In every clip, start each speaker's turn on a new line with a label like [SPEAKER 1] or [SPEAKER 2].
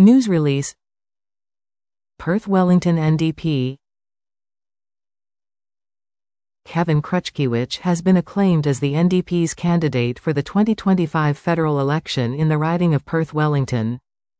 [SPEAKER 1] News release. Perth Wellington NDP. Kevin Kruczkiewicz has been acclaimed as the NDP's candidate for the 2025 federal election in the riding of Perth Wellington.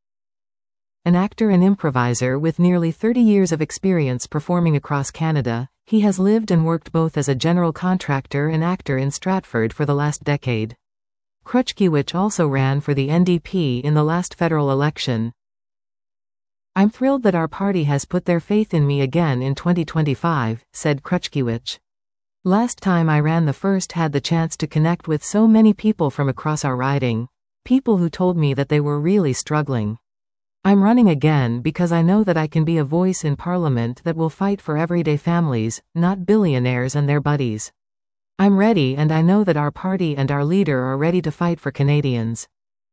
[SPEAKER 1] An actor and improviser with nearly 30 years of experience performing across Canada, he has lived and worked both as a general contractor and actor in Stratford for the last decade. Kruczkiewicz also ran for the NDP in the last federal election. "I'm thrilled that our party has put their faith in me again in 2025, said Kruczkiewicz. "Last time I ran the first had the chance to connect with so many people from across our riding. People who told me that they were really struggling. I'm running again because I know that I can be a voice in Parliament that will fight for everyday families, not billionaires and their buddies. I'm ready, and I know that our party and our leader are ready to fight for Canadians."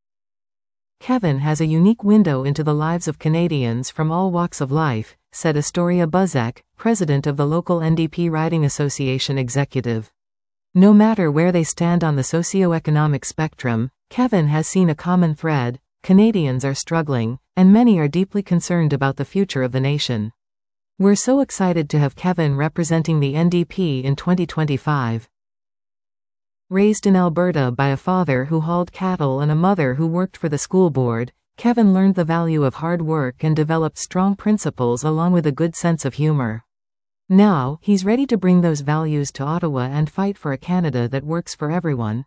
[SPEAKER 1] Kevin has a unique window into the lives of Canadians from all walks of life, said Astoria Buzek, president of the local NDP Riding Association executive. No matter where they stand on the socio-economic spectrum, Kevin has seen a common thread: Canadians are struggling, and many are deeply concerned about the future of the nation. "We're so excited to have Kevin representing the NDP in 2025. Raised in Alberta by a father who hauled cattle and a mother who worked for the school board, Kevin learned the value of hard work and developed strong principles along with a good sense of humor. Now, he's ready to bring those values to Ottawa and fight for a Canada that works for everyone.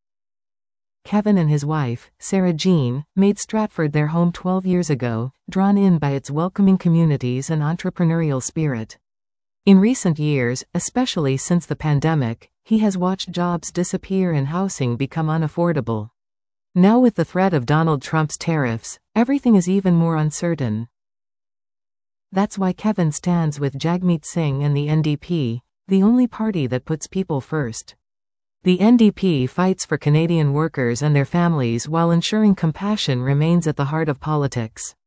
[SPEAKER 1] Kevin and his wife, Sarah Jean, made Stratford their home 12 years ago, drawn in by its welcoming communities and entrepreneurial spirit. In recent years, especially since the pandemic, he has watched jobs disappear and housing become unaffordable. Now with the threat of Donald Trump's tariffs, everything is even more uncertain. That's why Kevin stands with Jagmeet Singh and the NDP, the only party that puts people first. The NDP fights for Canadian workers and their families while ensuring compassion remains at the heart of politics.